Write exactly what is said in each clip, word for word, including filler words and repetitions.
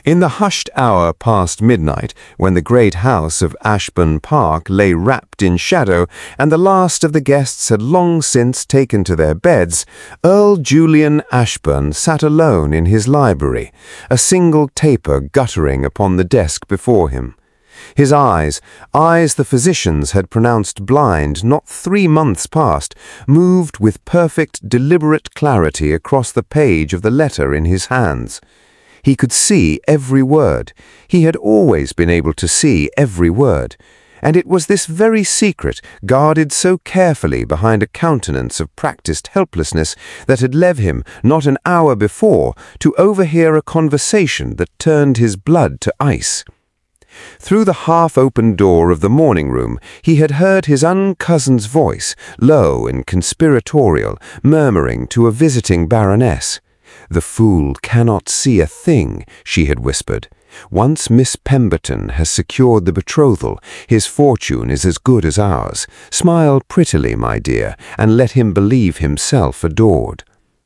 In the hushed hour past midnight, when the great house of Ashbourne Park lay wrapped in shadow and the last of the guests had long since taken to their beds, Earl Julian Ashburn sat alone in his library, a single taper guttering upon the desk before him. His eyes, eyes the physicians had pronounced blind not three months past, moved with perfect, deliberate clarity across the page of the letter in his hands. He could see every word. He had always been able to see every word. And it was this very secret, guarded so carefully behind a countenance of practiced helplessness, that had led him, not an hour before, to overhear a conversation that turned his blood to ice. Through the half-open door of the morning-room he had heard his uncousin's voice, low and conspiratorial, murmuring to a visiting baroness. "The fool cannot see a thing," she had whispered. "Once Miss Pemberton has secured the betrothal, his fortune is as good as ours. Smile prettily, my dear, and let him believe himself adored."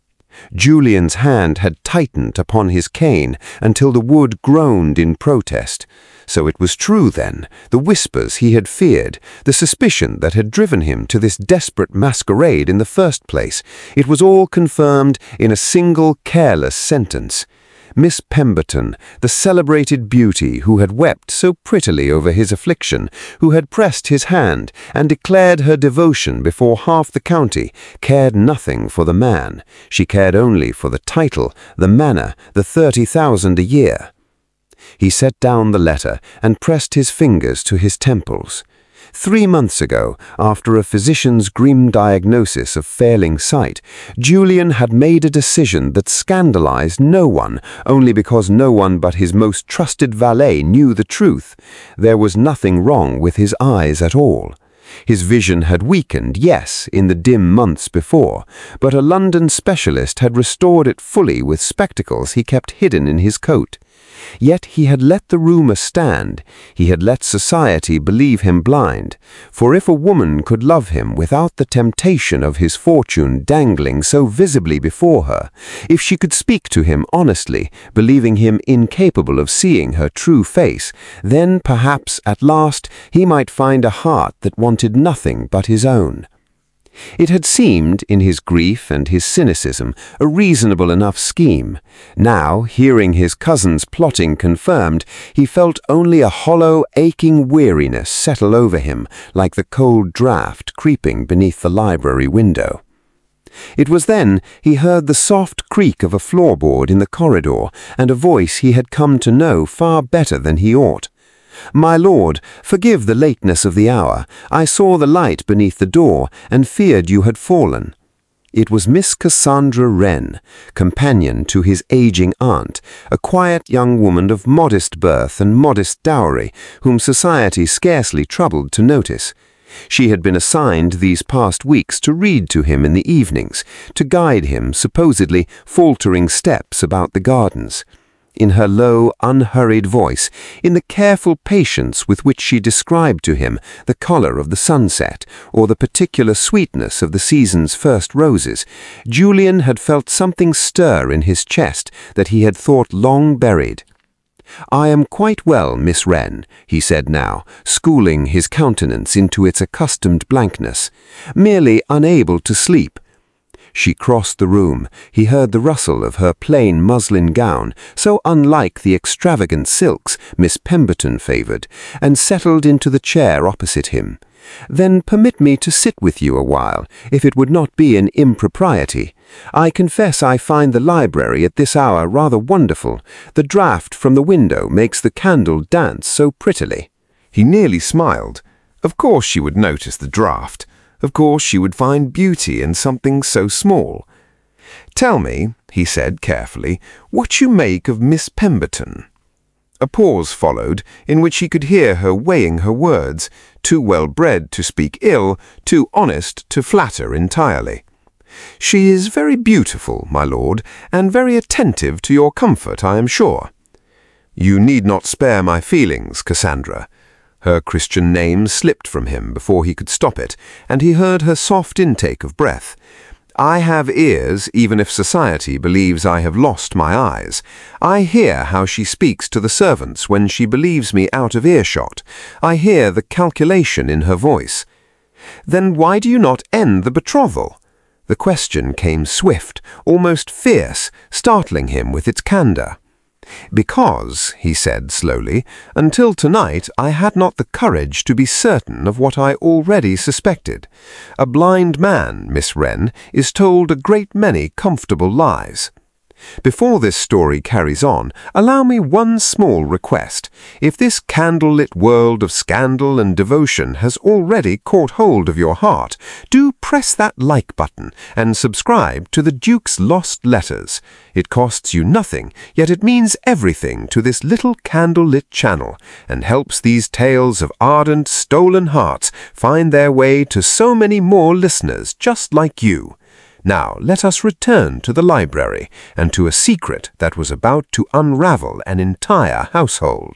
Julian's hand had tightened upon his cane until the wood groaned in protest. So it was true, then, the whispers he had feared, the suspicion that had driven him to this desperate masquerade in the first place. It was all confirmed in a single careless sentence. Miss Pemberton, the celebrated beauty who had wept so prettily over his affliction, who had pressed his hand and declared her devotion before half the county, cared nothing for the man. She cared only for the title, the manor, the thirty thousand a year. He set down the letter and pressed his fingers to his temples. Three months ago, after a physician's grim diagnosis of failing sight, Julian had made a decision that scandalized no one, only because no one but his most trusted valet knew the truth. There was nothing wrong with his eyes at all. His vision had weakened, yes, in the dim months before, but a London specialist had restored it fully with spectacles he kept hidden in his coat. Yet he had let the rumor stand, he had let society believe him blind, for if a woman could love him without the temptation of his fortune dangling so visibly before her, if she could speak to him honestly, believing him incapable of seeing her true face, then perhaps at last he might find a heart that wanted nothing but his own. It had seemed, in his grief and his cynicism, a reasonable enough scheme. Now, hearing his cousin's plotting confirmed, he felt only a hollow, aching weariness settle over him, like the cold draught creeping beneath the library window. It was then he heard the soft creak of a floorboard in the corridor, and a voice he had come to know far better than he ought. "My lord, forgive the lateness of the hour. I saw the light beneath the door, and feared you had fallen." It was Miss Cassandra Wren, companion to his aging aunt, a quiet young woman of modest birth and modest dowry, whom society scarcely troubled to notice. She had been assigned these past weeks to read to him in the evenings, to guide him, supposedly, faltering steps about the gardens. In her low, unhurried voice, in the careful patience with which she described to him the colour of the sunset, or the particular sweetness of the season's first roses, Julian had felt something stir in his chest that he had thought long buried. "I am quite well, Miss Wren," he said now, schooling his countenance into its accustomed blankness, "merely unable to sleep." She crossed the room. He heard the rustle of her plain muslin gown, so unlike the extravagant silks Miss Pemberton favoured, and settled into the chair opposite him. "Then permit me to sit with you a while, if it would not be an impropriety. I confess I find the library at this hour rather wonderful. The draught from the window makes the candle dance so prettily." He nearly smiled. Of course she would notice the draught. Of course she would find beauty in something so small. "Tell me," he said carefully, "what you make of Miss Pemberton." A pause followed, in which he could hear her weighing her words, too well-bred to speak ill, too honest to flatter entirely. "She is very beautiful, my lord, and very attentive to your comfort, I am sure." "You need not spare my feelings, Cassandra." Her Christian name slipped from him before he could stop it, and he heard her soft intake of breath. I have ears, even if society believes I have lost my eyes. I hear how she speaks to the servants when she believes me out of earshot. I hear the calculation in her voice. Then why do you not end the betrothal? The question came swift, almost fierce, startling him with its candour. Because, he said slowly, until tonight I had not the courage to be certain of what I already suspected. A blind man, Miss Wren, is told a great many comfortable lies. Before this story carries on, allow me one small request. If this candle-lit world of scandal and devotion has already caught hold of your heart, do press that like button and subscribe to the Duke's Lost Letters. It costs you nothing, yet it means everything to this little candle-lit channel, and helps these tales of ardent, stolen hearts find their way to so many more listeners just like you. Now let us return to the library and to a secret that was about to unravel an entire household.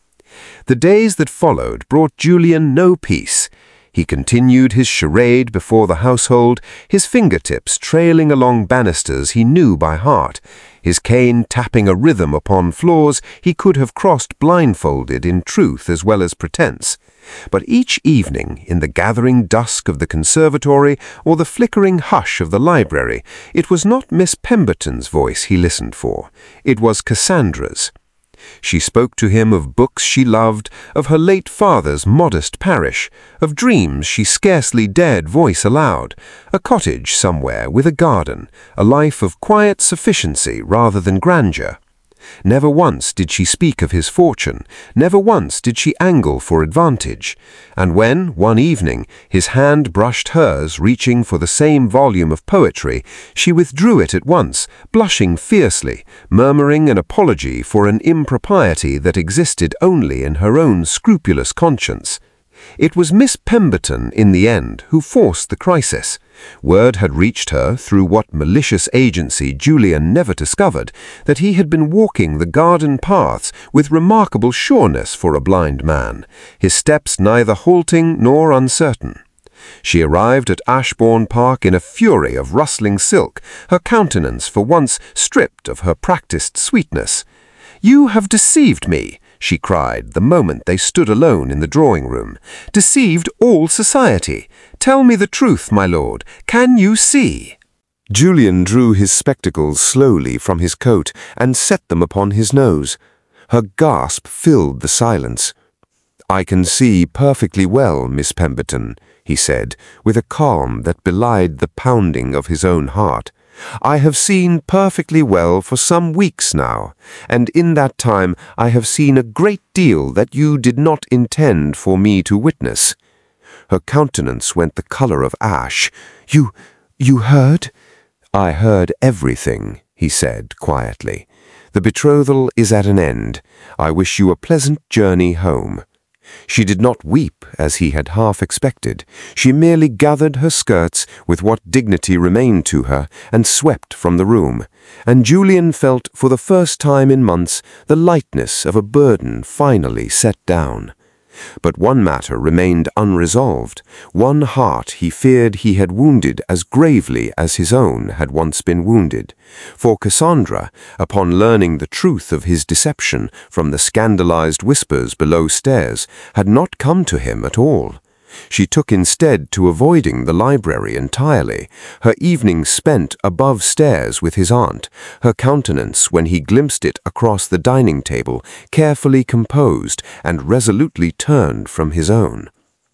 The days that followed brought Julian no peace. He continued his charade before the household, his fingertips trailing along banisters he knew by heart, his cane tapping a rhythm upon floors he could have crossed blindfolded in truth as well as pretense. But each evening, in the gathering dusk of the conservatory or the flickering hush of the library, it was not Miss Pemberton's voice he listened for. It was Cassandra's. She spoke to him of books she loved, of her late father's modest parish, of dreams she scarcely dared voice aloud, a cottage somewhere with a garden, a life of quiet sufficiency rather than grandeur. Never once did she speak of his fortune, never once did she angle for advantage, and when, one evening, his hand brushed hers reaching for the same volume of poetry, she withdrew it at once, blushing fiercely, murmuring an apology for an impropriety that existed only in her own scrupulous conscience. It was Miss Pemberton, in the end, who forced the crisis. Word had reached her, through what malicious agency Julian never discovered, that he had been walking the garden paths with remarkable sureness for a blind man, his steps neither halting nor uncertain. She arrived at Ashbourne Park in a fury of rustling silk, her countenance for once stripped of her practised sweetness. "You have deceived me," she cried the moment they stood alone in the drawing-room. "Deceived all society. Tell me the truth, my lord. Can you see?" Julian drew his spectacles slowly from his coat and set them upon his nose. Her gasp filled the silence. "I can see perfectly well, Miss Pemberton," he said, with a calm that belied the pounding of his own heart. "I have seen perfectly well for some weeks now, and in that time I have seen a great deal that you did not intend for me to witness." Her countenance went the color of ash. "You... you heard?" "I heard everything," he said quietly. "The betrothal is at an end. I wish you a pleasant journey home." She did not weep as he had half expected. She merely gathered her skirts with what dignity remained to her and swept from the room, and Julian felt for the first time in months the lightness of a burden finally set down. But one matter remained unresolved, one heart he feared he had wounded as gravely as his own had once been wounded. For Cassandra, upon learning the truth of his deception from the scandalized whispers below stairs, had not come to him at all. She took instead to avoiding the library entirely, her evenings spent above stairs with his aunt, her countenance, when he glimpsed it across the dining table, carefully composed and resolutely turned from his own.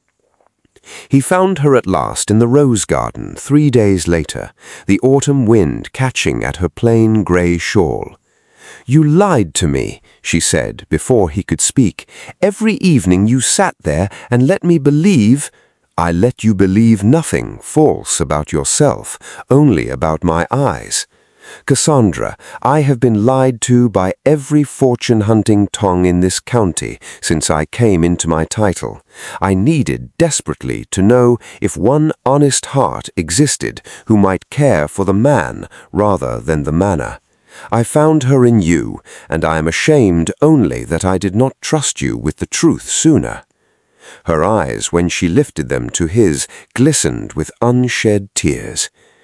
He found her at last in the rose garden three days later, the autumn wind catching at her plain grey shawl. "You lied to me," she said before he could speak. "Every evening you sat there and let me believe—" "I let you believe nothing false about yourself, only about my eyes. Cassandra, I have been lied to by every fortune-hunting tongue in this county since I came into my title. I needed desperately to know if one honest heart existed who might care for the man rather than the manor. I found her in you, and I am ashamed only that I did not trust you with the truth sooner." Her eyes, when she lifted them to his, glistened with unshed tears.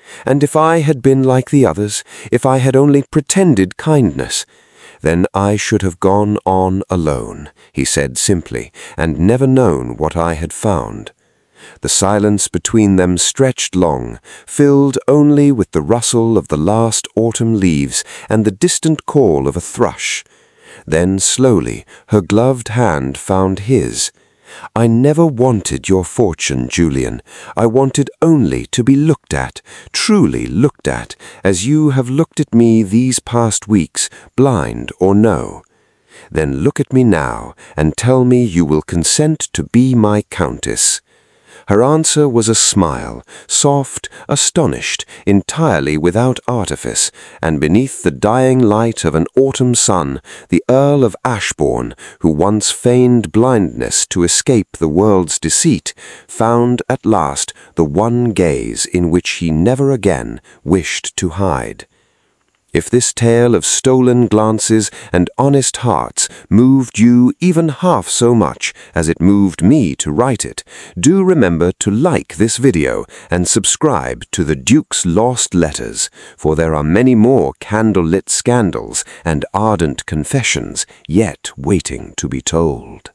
And if I had been like the others, if I had only pretended kindness, then I should have gone on alone, he said simply, and never known what I had found. The silence between them stretched long, filled only with the rustle of the last autumn leaves and the distant call of a thrush. Then slowly her gloved hand found his. I never wanted your fortune, Julian. I wanted only to be looked at, truly looked at, as you have looked at me these past weeks, blind or no. Then look at me now, and tell me you will consent to be my countess. Her answer was a smile, soft, astonished, entirely without artifice, and beneath the dying light of an autumn sun, the Earl of Ashbourne, who once feigned blindness to escape the world's deceit, found at last the one gaze in which he never again wished to hide. If this tale of stolen glances and honest hearts moved you even half so much as it moved me to write it, do remember to like this video and subscribe to the Duke's Lost Letters, for there are many more candlelit scandals and ardent confessions yet waiting to be told.